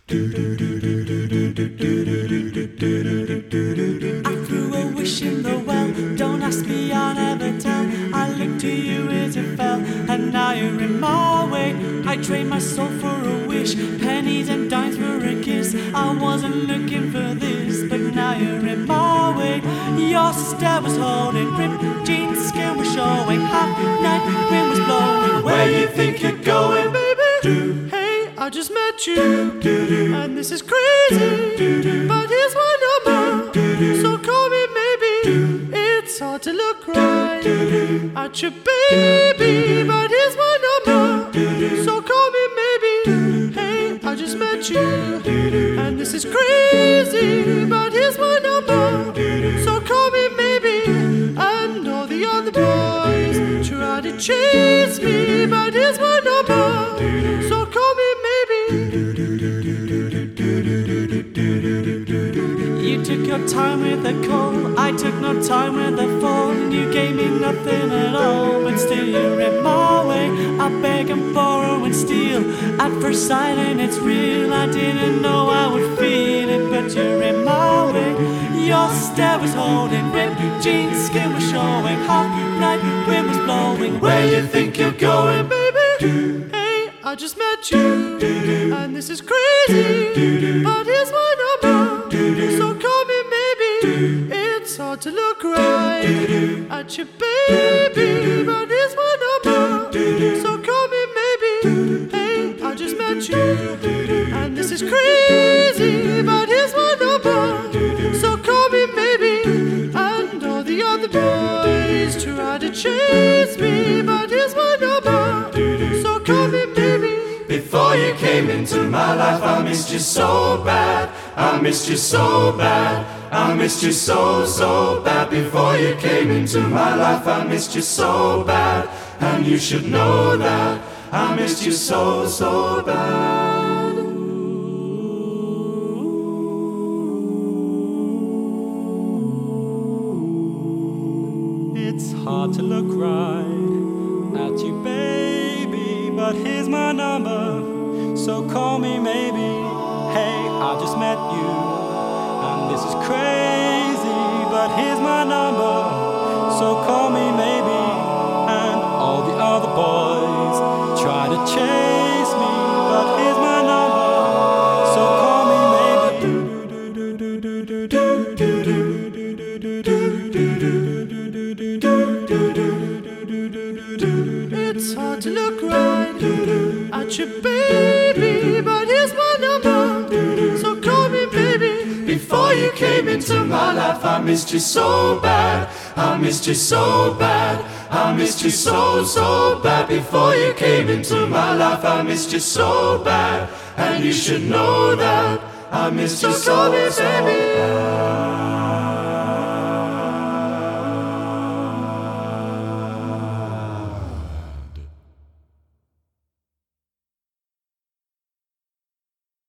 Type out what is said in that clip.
I threw a wish in the well. Don't ask me, I'll never tell. I looked to you as it fell, and now you're in my way. I trade my soul for a wish, pennies and dimes for a kiss. I wasn't looking for this, but now you're in my way. Your stare was holding, ripped jeans, skin was showing, hot night wind was blowing. Where you think you're going, baby? Hey, I just met you, and this is crazy, but here's my number, so call me maybe. It's hard to look right at your baby, but here's my number, so call me maybe. Hey, I just met you, and this is crazy, but here's my number, so call me maybe. And all the other boys try to chase me, but here's my number, so call me maybe. You took your time with the call, I took no time with the phone. You gave me nothing at all, but still you're in my way. I beg and borrow and steal at first sight, and it's real. I didn't know I would feel it, but you're in my way. Your stare was holding, ripped jeans, skin was showing, hot night wind was blowing. Where you think you're going, baby? Hey, I just met you, and this is crazy, but here's my number, so call me maybe. It's hard to look right at your baby, but here's my number, so call me maybe. Hey, I just met you, and this is crazy, but here's my number, so call me maybe. And all the other boys try to chase me, but here's my number, so call me maybe. Before you came into my life, I missed you so bad. I missed you so bad. I missed you so, so bad. Before you came into my life, I missed you so bad. And you should know that I missed you so, so bad. It's hard to look right at you, baby, but here's my number, so call me maybe. Hey, I just met you, and this is crazy, but here's my number, so call me maybe. And all the other boys try to chase me, but here's my number, so call me maybe. It's hard to look right at your baby, but here's my number, so call me baby. Before you came into my life, I missed you so bad. I missed you so bad. I missed you so, so bad. Before you came into my life, I missed you so bad. And you should know that I missed you so, so bad.